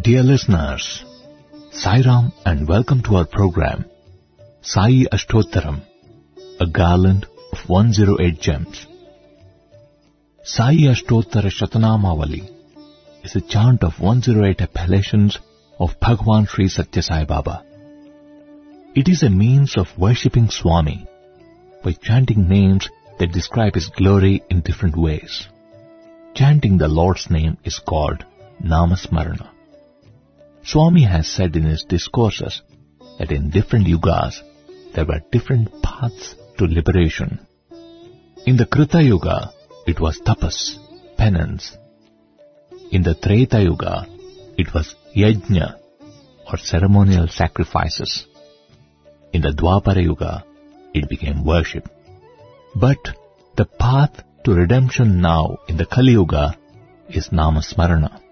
Dear listeners, Sai Ram and welcome to our program, Sai Ashtottaram, a garland of 108 gems. Sai Ashtottara Shatanamavali is a chant of 108 appellations of Bhagwan Sri Satya Sai Baba. It is a means of worshipping Swami by chanting names that describe His glory in different ways. Chanting the Lord's name is called Namasmarana. Swami has said in his discourses that in different yugas there were different paths to liberation. In the Krita Yuga, it was tapas, penance. In the Treta Yuga, it was yajna, or ceremonial sacrifices. In the Dwapara Yuga, it became worship. But the path to redemption now in the Kali Yuga is Namasmarana.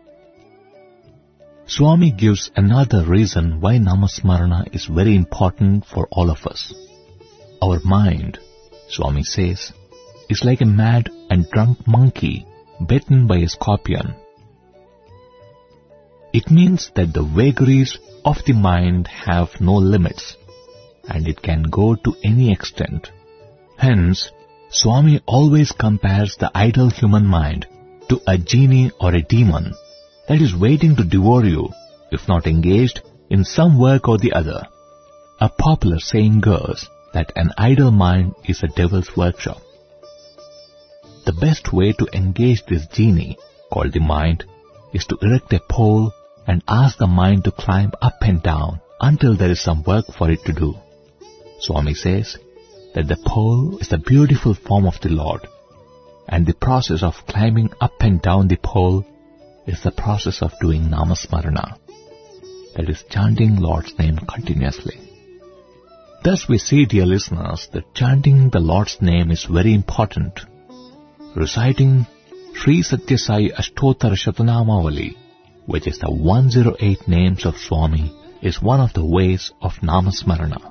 Swami gives another reason why Namasmarana is very important for all of us. Our mind, Swami says, is like a mad and drunk monkey bitten by a scorpion. It means that the vagaries of the mind have no limits, and it can go to any extent. Hence, Swami always compares the idle human mind to a genie or a demon that is waiting to devour you if not engaged in some work or the other. A popular saying goes that an idle mind is a devil's workshop. The best way to engage this genie, called the mind, is to erect a pole and ask the mind to climb up and down until there is some work for it to do. Swami says that the pole is the beautiful form of the Lord, and the process of climbing up and down the pole is the process of doing Namasmarana, that is chanting Lord's name continuously. Thus we see, dear listeners, that chanting the Lord's name is very important. Reciting Sri Satya Sai Ashtottara Shatanamavali, which is the 108 names of Swami, is one of the ways of Namasmarana.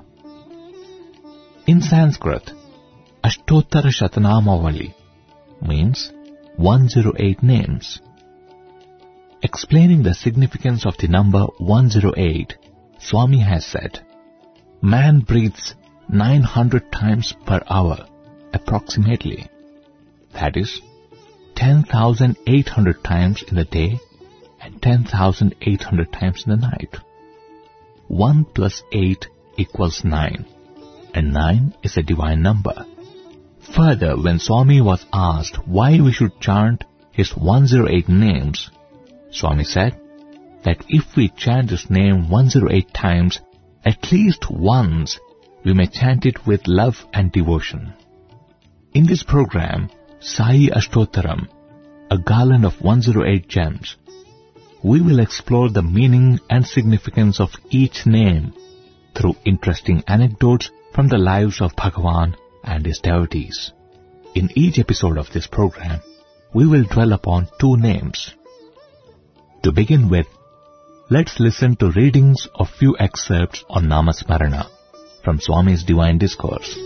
In Sanskrit, Ashtottara Shatanamavali means 108 names. Explaining the significance of the number 108, Swami has said, man breathes 900 times per hour, approximately. That is, 10,800 times in the day and 10,800 times in the night. 1 plus 8 equals 9, and 9 is a divine number. Further, when Swami was asked why we should chant his 108 names, Swami said that if we chant his name 108 times, at least once, we may chant it with love and devotion. In this program, Sai Ashtottaram, a garland of 108 gems, we will explore the meaning and significance of each name through interesting anecdotes from the lives of Bhagavan and his devotees. In each episode of this program, we will dwell upon two names. To begin with, let's listen to readings of few excerpts on Namasmarana from Swami's Divine Discourse.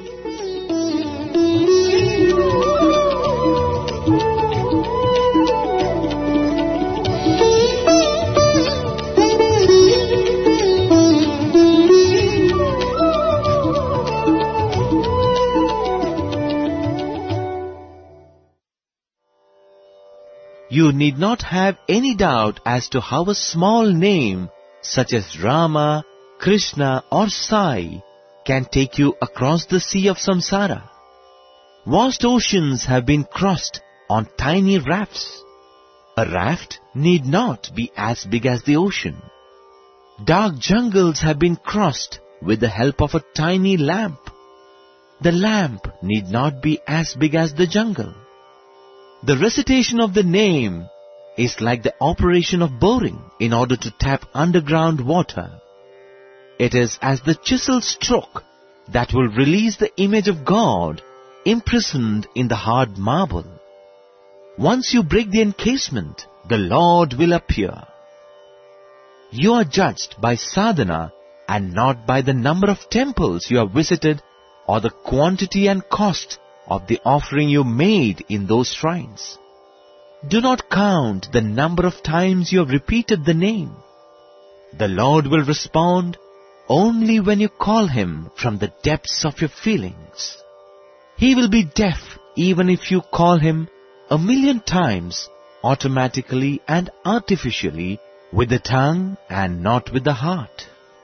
You need not have any doubt as to how a small name such as Rama, Krishna or Sai can take you across the sea of samsara. Vast oceans have been crossed on tiny rafts. A raft need not be as big as the ocean. Dark jungles have been crossed with the help of a tiny lamp. The lamp need not be as big as the jungle. The recitation of the name is like the operation of boring in order to tap underground water. It is as the chisel stroke that will release the image of God imprisoned in the hard marble. Once you break the encasement, the Lord will appear. You are judged by sadhana and not by the number of temples you have visited or the quantity and cost of the offering you made in those shrines. Do not count the number of times you have repeated the name. The Lord will respond only when you call Him from the depths of your feelings. He will be deaf even if you call Him 1,000,000 times, automatically and artificially, with the tongue and not with the heart.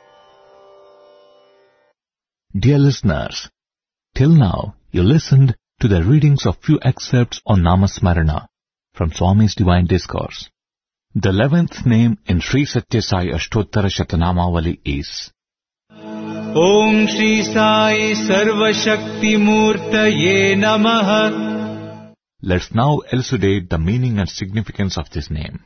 Dear listeners, till now you listened to the readings of few excerpts on Namasmarana from Swami's Divine Discourse. The 11th name in Sri Satya Sai Ashtottara Shatanamavali is Om Shri Sai Sarva Shakti Murtaye Namaha. Let's now elucidate the meaning and significance of this name.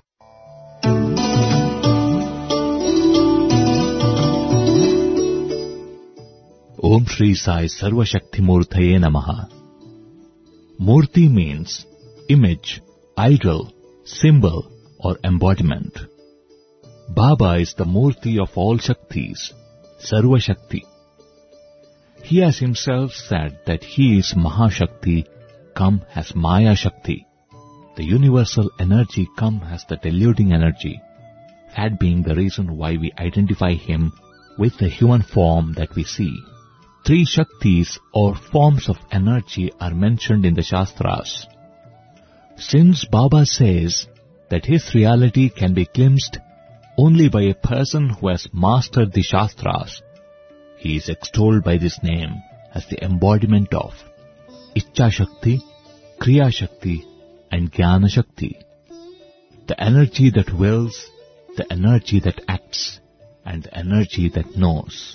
Om Shri Sai Sarva Shakti Murtaye Namaha. Murti means image, idol, symbol or embodiment. Baba is the Murti of all Shaktis, Sarva Shakti. He has himself said that he is Mahashakti come as Maya Shakti, the universal energy come as the deluding energy, that being the reason why we identify him with the human form that we see. 3 Shaktis or forms of energy are mentioned in the Shastras. Since Baba says that his reality can be glimpsed only by a person who has mastered the Shastras, he is extolled by this name as the embodiment of Ichcha Shakti, Kriya Shakti and Jnana Shakti. The energy that wills, the energy that acts and the energy that knows.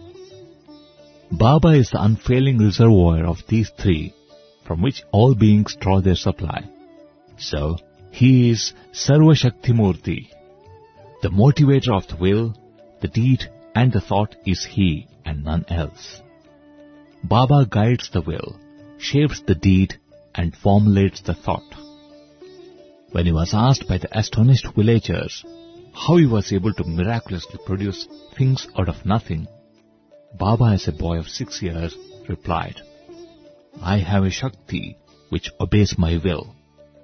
Baba is the unfailing reservoir of these 3 from which all beings draw their supply. So, he is Sarva Shakti Murti. The motivator of the will, the deed and the thought is he and none else. Baba guides the will, shapes the deed and formulates the thought. When he was asked by the astonished villagers how he was able to miraculously produce things out of nothing, Baba, as a boy of 6 years, replied, I have a Shakti which obeys my will.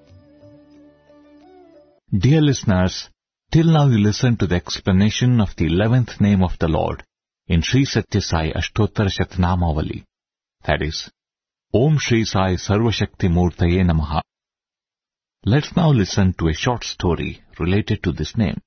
Dear listeners, till now you listened to the explanation of the 11th name of the Lord in Sri Satya Sai Ashtottara Shatanamavali. That is, Om Shri Sai Sarva Shakti Murtaye Namaha. Let's now listen to a short story related to this name.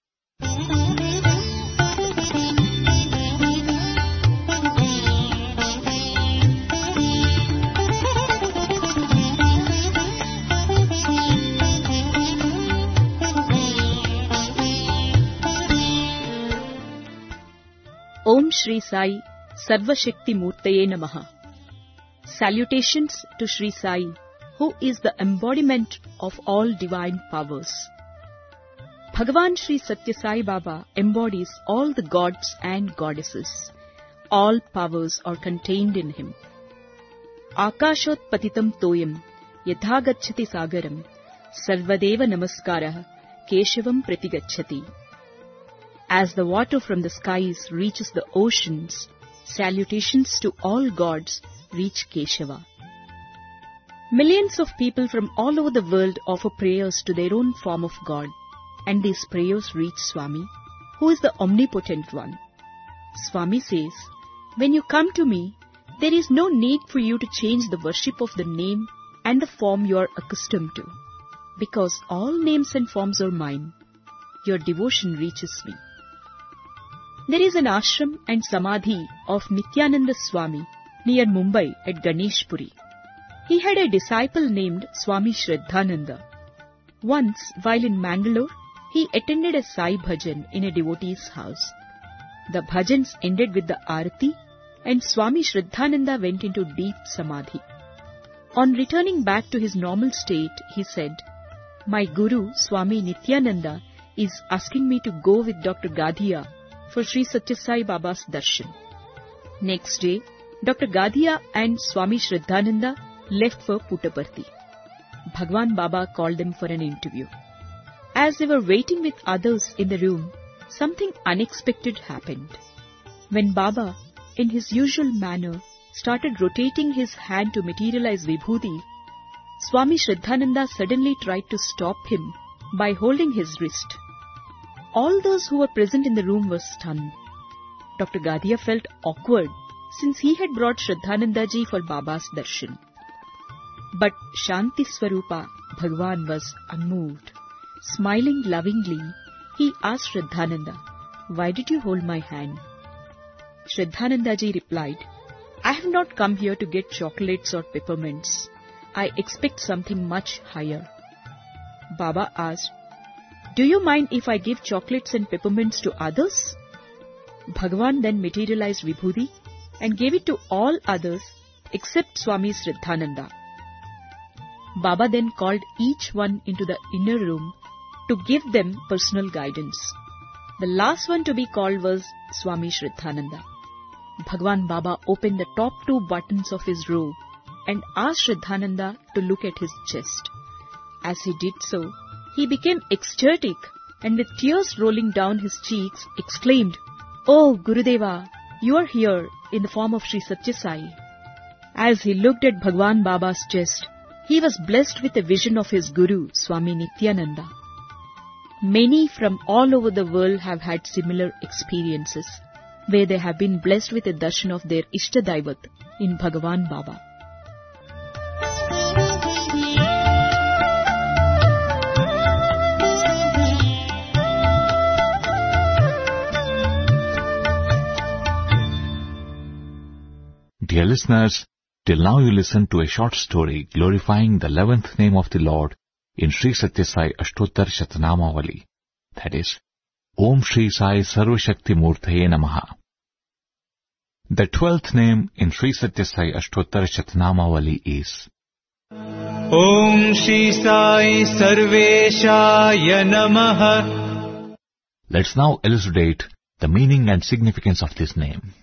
Om Shri Sai Sarva Shakti Murtaye Namaha. Salutations to Shri Sai, who is the embodiment of all divine powers. Bhagavan Shri Satya Sai Baba embodies all the gods and goddesses. All powers are contained in him. Akashot patitam toyam yathagacchati sagaram sarvadeva namaskaraha keshavam pratigacchati. As the water from the skies reaches the oceans, salutations to all gods reach Keshava. Millions of people from all over the world offer prayers to their own form of God, and these prayers reach Swami, who is the omnipotent one. Swami says, when you come to me, there is no need for you to change the worship of the name and the form you are accustomed to, because all names and forms are mine. Your devotion reaches me. There is an ashram and samadhi of Nityananda Swami near Mumbai at Ganeshpuri. He had a disciple named Swami Shraddhananda. Once, while in Mangalore, he attended a Sai Bhajan in a devotee's house. The bhajans ended with the Aarati, and Swami Shraddhananda went into deep samadhi. On returning back to his normal state, he said, My Guru, Swami Nityananda, is asking me to go with Dr. Gadhiya for Sri Satya Sai Baba's darshan. Next day, Dr. Gadhiya and Swami Shraddhananda left for Puttaparthi. Bhagwan Baba called them for an interview. As they were waiting with others in the room, something unexpected happened. When Baba, in his usual manner, started rotating his hand to materialize Vibhuti, Swami Shraddhananda suddenly tried to stop him by holding his wrist. All those who were present in the room were stunned. Dr. Gadia felt awkward since he had brought Shraddhananda ji for Baba's darshan. But Shanti Swarupa Bhagwan was unmoved. Smiling lovingly, he asked Shraddhananda, "Why did you hold my hand?" Shraddhananda ji replied, "I have not come here to get chocolates or peppermints. I expect something much higher." Baba asked, "Do you mind if I give chocolates and peppermints to others?" Bhagwan then materialized Vibhuti and gave it to all others except Swami Shraddhananda. Baba then called each one into the inner room to give them personal guidance. The last one to be called was Swami Shraddhananda. Bhagwan Baba opened the top 2 buttons of his robe and asked Shraddhananda to look at his chest. As he did so, he became ecstatic and with tears rolling down his cheeks exclaimed, "Oh Gurudeva, you are here in the form of Sri Satya Sai." As he looked at Bhagwan Baba's chest, he was blessed with a vision of his Guru, Swami Nityananda. Many from all over the world have had similar experiences, where they have been blessed with a darshan of their Ishtadaivat in Bhagwan Baba. Dear listeners, till now you listened to a short story glorifying the 11th name of the Lord in Sri Satya Sai Ashtottar Shatanamavali, that is, Om Shri Sai Sarva Shakti Murtaye Namaha. The 12th name in Sri Satya Sai Ashtottar Shatanamavali is Om Shri Sai Sarveshaya Namaha. Let's now elucidate the meaning and significance of this name.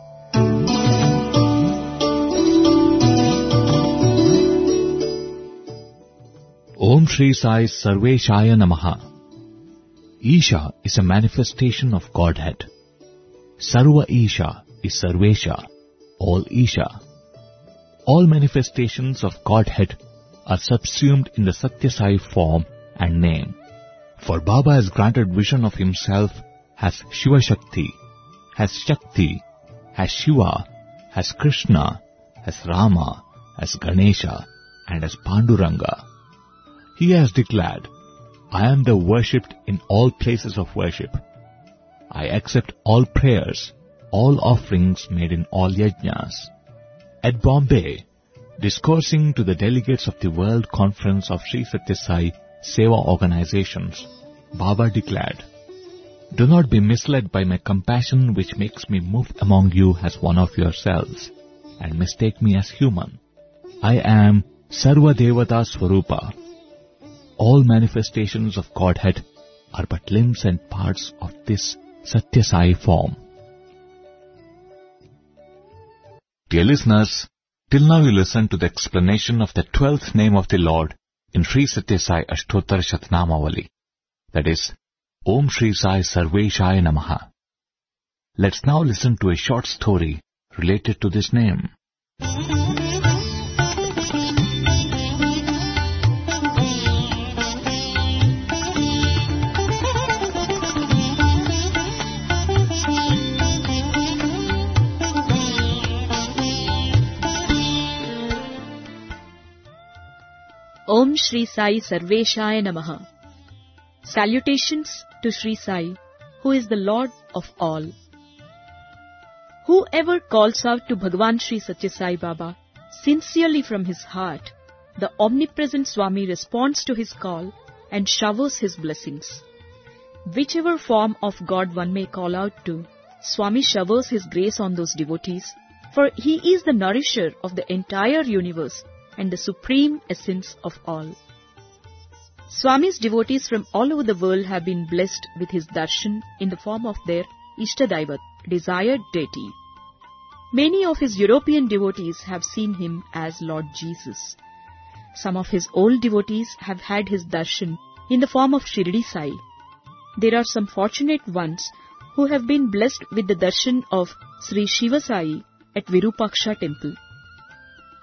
Om Shri Sai Sarveshaya Namaha. Isha is a manifestation of Godhead. Sarva Isha is Sarvesha, all Isha. All manifestations of Godhead are subsumed in the Satya Sai form and name. For Baba has granted vision of himself as Shiva Shakti, as Shiva, as Krishna, as Rama, as Ganesha, and as Panduranga. He has declared, "I am the worshipped in all places of worship. I accept all prayers, all offerings made in all yajnas." At Bombay, discoursing to the delegates of the World Conference of Sri Satya Sai Seva organizations, Baba declared, "Do not be misled by my compassion which makes me move among you as one of yourselves, and mistake me as human. I am Sarva Devata Swarupa. All manifestations of Godhead are but limbs and parts of this Satya Sai form." Dear listeners, till now you listened to the explanation of the 12th name of the Lord in Sri Satya Sai Ashtottar Shatanamavali, that is, Om Shri Sai Sarveshaya Namaha. Let's now listen to a short story related to this name. Om Shri Sai Sarveshaya Namaha. Salutations to Shri Sai, who is the Lord of all. Whoever calls out to Bhagwan Shri Satya Sai Baba sincerely from his heart, the omnipresent Swami responds to his call and showers his blessings. Whichever form of God one may call out to, Swami showers his grace on those devotees, for he is the nourisher of the entire universe and the supreme essence of all. Swami's devotees from all over the world have been blessed with his darshan in the form of their Ishtadaivat, desired deity. Many of his European devotees have seen him as Lord Jesus. Some of his old devotees have had his darshan in the form of Shirdi Sai. There are some fortunate ones who have been blessed with the darshan of Sri Shiva Sai at Virupaksha temple. A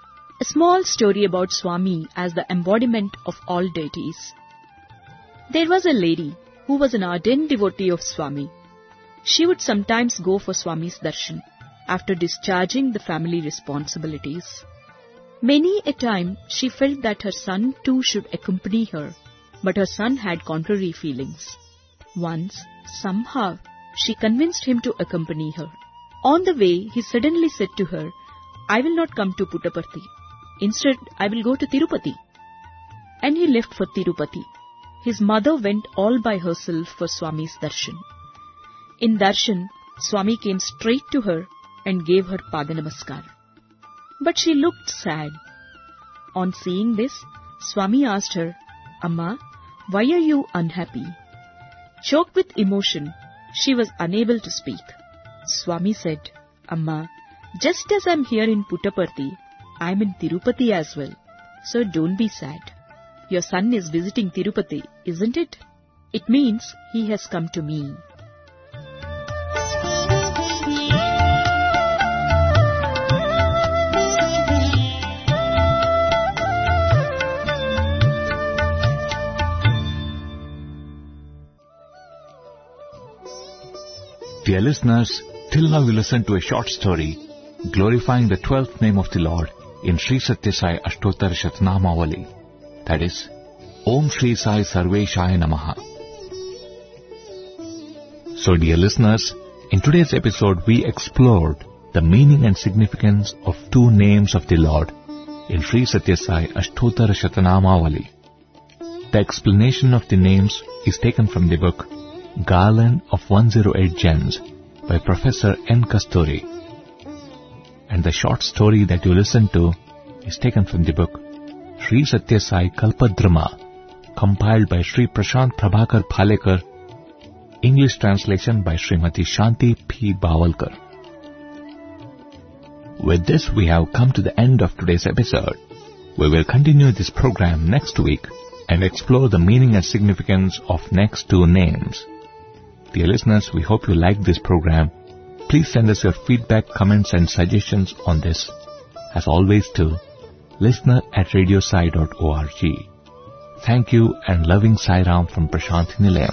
small story about Swami as the embodiment of all deities. There was a lady who was an ardent devotee of Swami. She would sometimes go for Swami's darshan after discharging the family responsibilities. Many a time she felt that her son too should accompany her, but her son had contrary feelings. Once, somehow, she convinced him to accompany her. On the way, he suddenly said to her, "I will not come to Puttaparthi. Instead, I will go to Tirupati." And he left for Tirupati. His mother went all by herself for Swami's darshan. In darshan, Swami came straight to her and gave her Padanamaskar. But she looked sad. On seeing this, Swami asked her, "Amma, why are you unhappy?" Choked with emotion, she was unable to speak. Swami said, "Amma, just as I'm here in Puttaparthi, I'm in Tirupati as well. So don't be sad. Your son is visiting Tirupati, isn't it? It means he has come to me." Dear listeners, till now you listened to a short story glorifying the 12th name of the Lord in Sri Satya Sai Ashtottara Shatanamavali. That is, Om Shri Sai Sarveshaya Namaha. So dear listeners, in today's episode we explored the meaning and significance of two names of the Lord in Sri Satya Sai Ashtottara Shatanamavali. The explanation of the names is taken from the book Garland of 108 Gems by Professor N. Kasturi. And the short story that you listened to is taken from the book Sri Satya Sai Kalpadrama, compiled by Sri Prashant Prabhakar Phalekar, English translation by Srimati Shanti P. Bawalkar. With this, we have come to the end of today's episode. We will continue this program next week and explore the meaning and significance of next two names. Dear listeners, we hope you like this program. Please send us your feedback, comments and suggestions on this, as always, to listener@radiosai.org. Thank you and loving Sai Ram from Prashanthi Nilayam.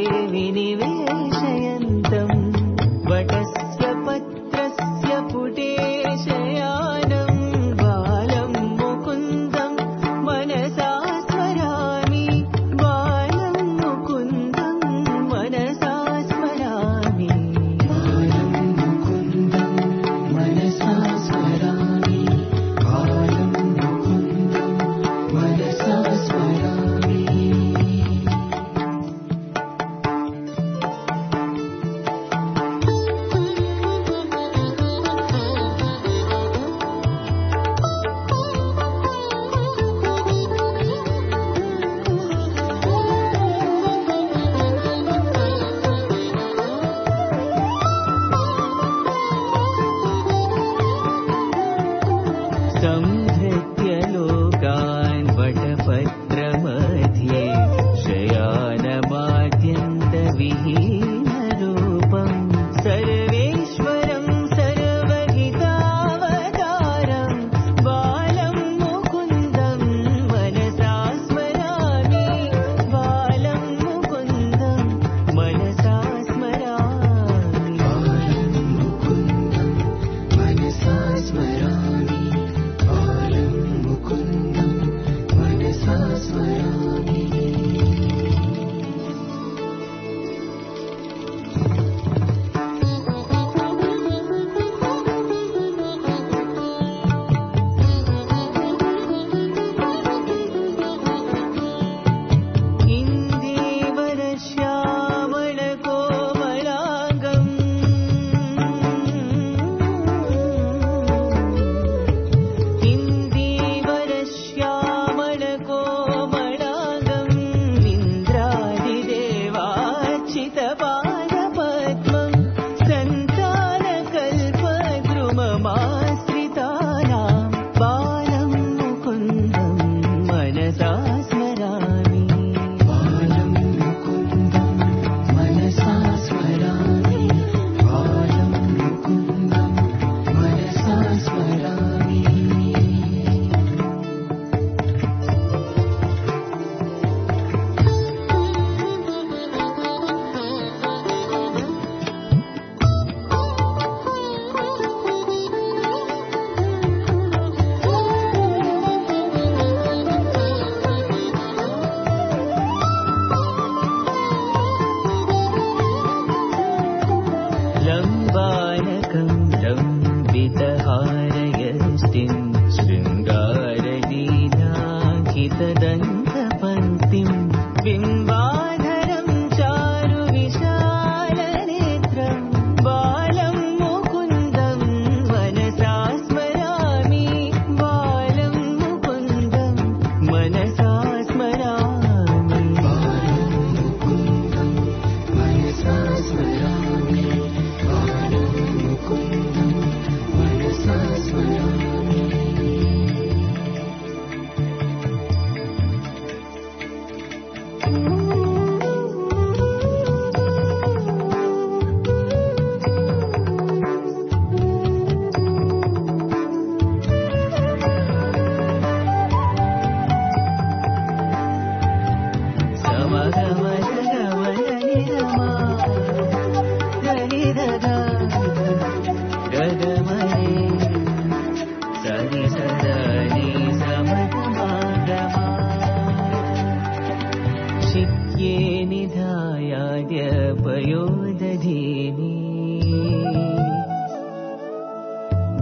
वटस्य पत्रस्य पुटे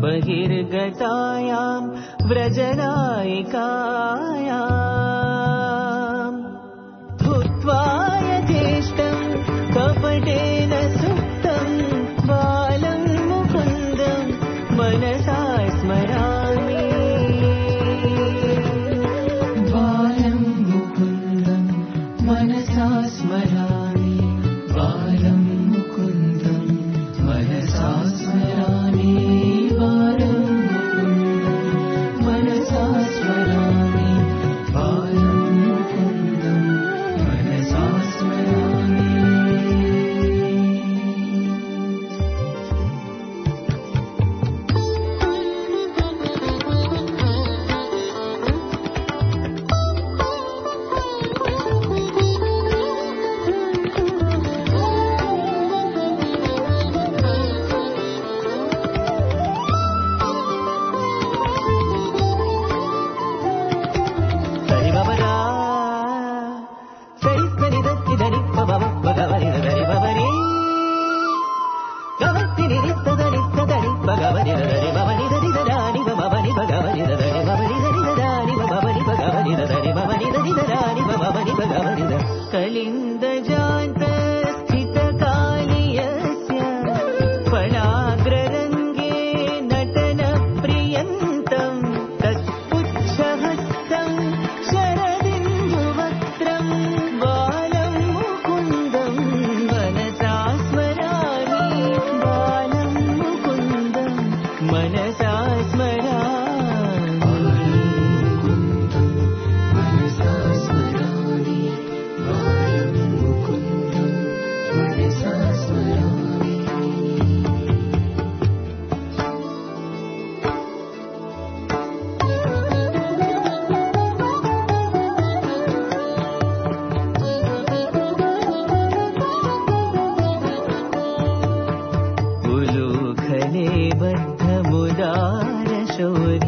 बहिर्गतायां व्रजनायिकायां भूत्वा यथेष्टं कपटेन सुप्तं बालं मुकुन्दं मनसा स्मरामि बालं मुकुन्दं मनसा स्मरामि बालं मुकुन्दं मनसा स्मरामि बालं मुकुन्दं मनसा स्मरामि बालं मुकुन्दं मनसा स्मरामि कलिन्दजान्तस्थितकालीयस्य फलाग्ररङ्गे नटनप्रियन्तं तत्पुच्छहस्तं शरदिन्दुवक्त्रं बालं मुकुन्दं मनसा स्मरामि बालं मुकुन्दं मनसा उलूखले बद्धमुदारशौर्य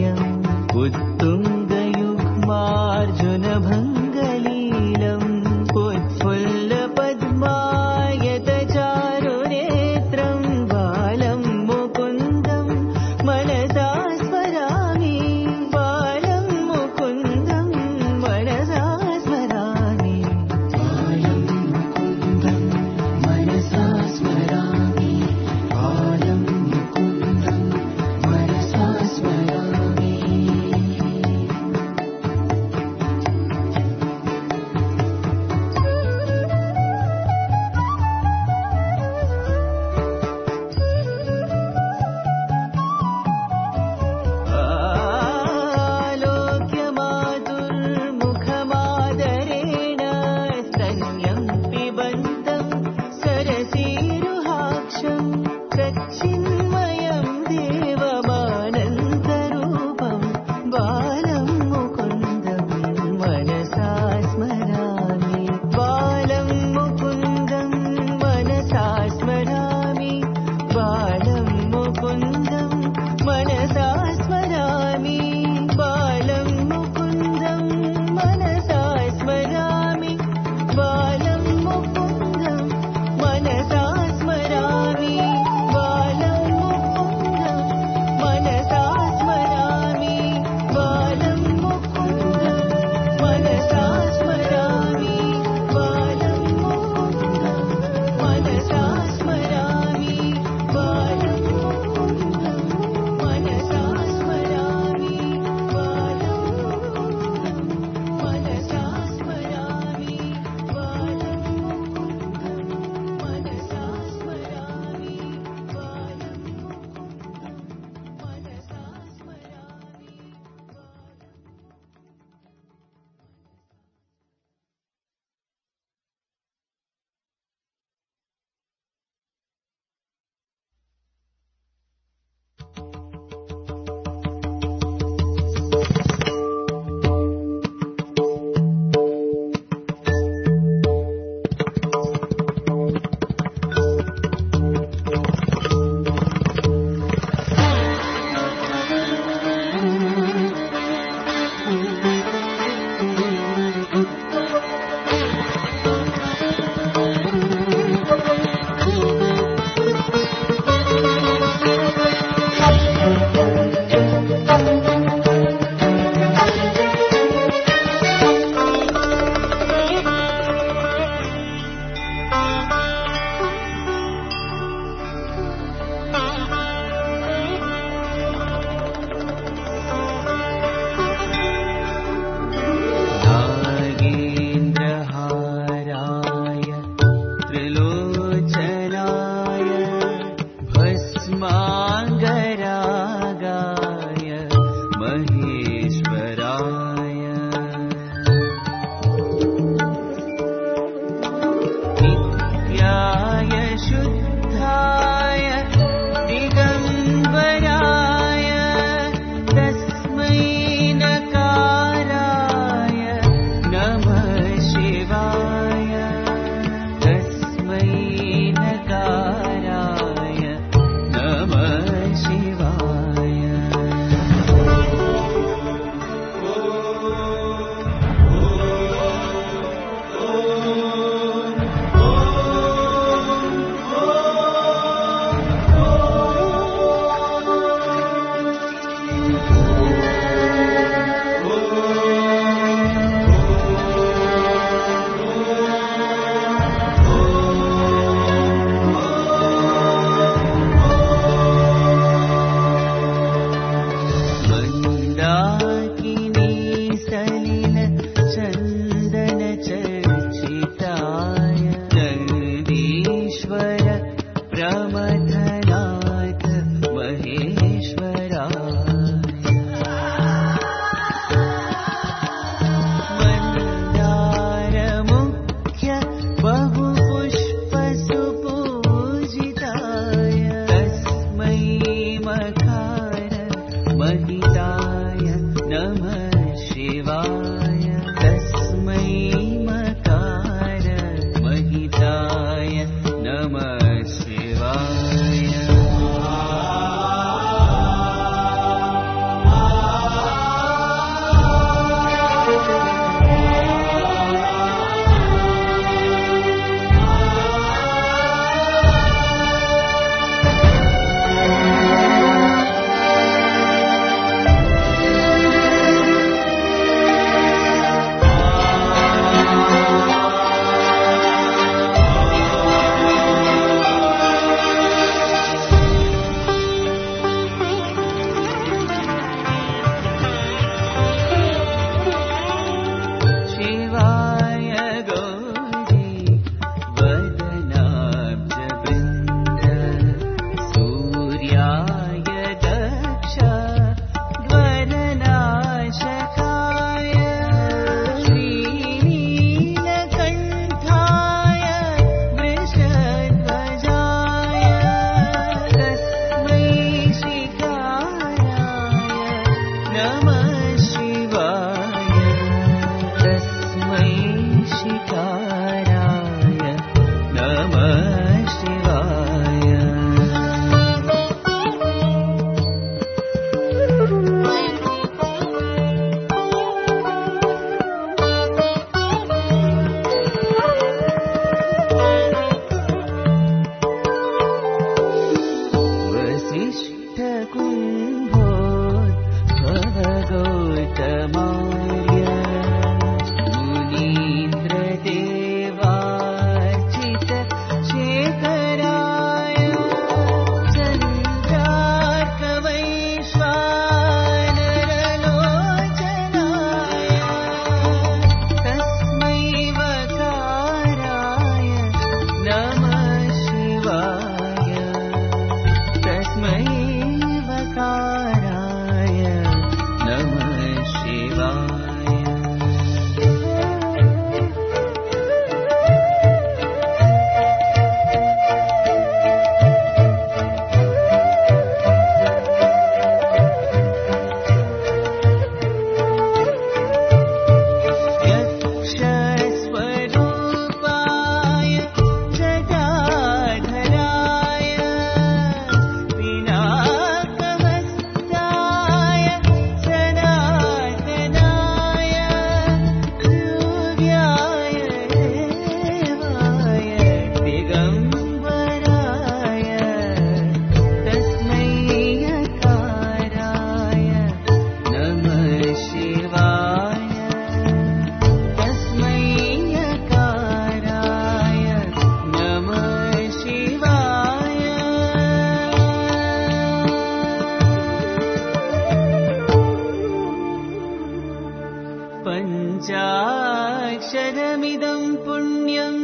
पञ्चाक्षरमिदम् पुण्यम्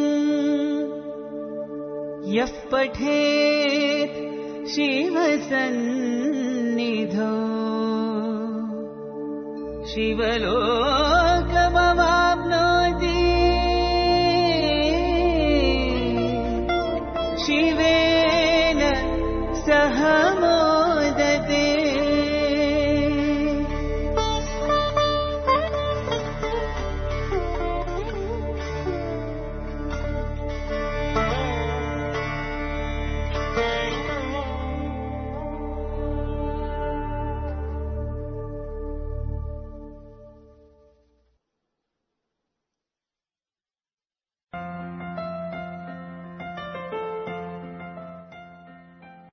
यः पठेत् शिवसन्निधौ शिवलोके